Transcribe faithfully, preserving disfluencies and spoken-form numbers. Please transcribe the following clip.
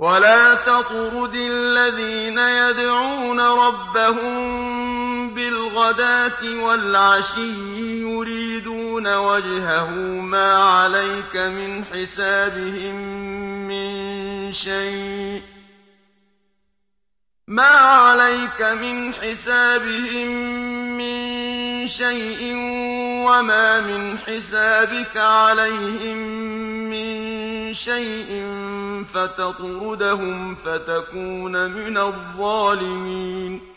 ولا تطرد الذين يدعون ربهم بالغداة والعشي يريدون وجهه ما عليك من حسابهم من شيء ما عليك من حسابهم من شيء وما من حسابك عليهم من شيء فتطردهم فتكون من الظالمين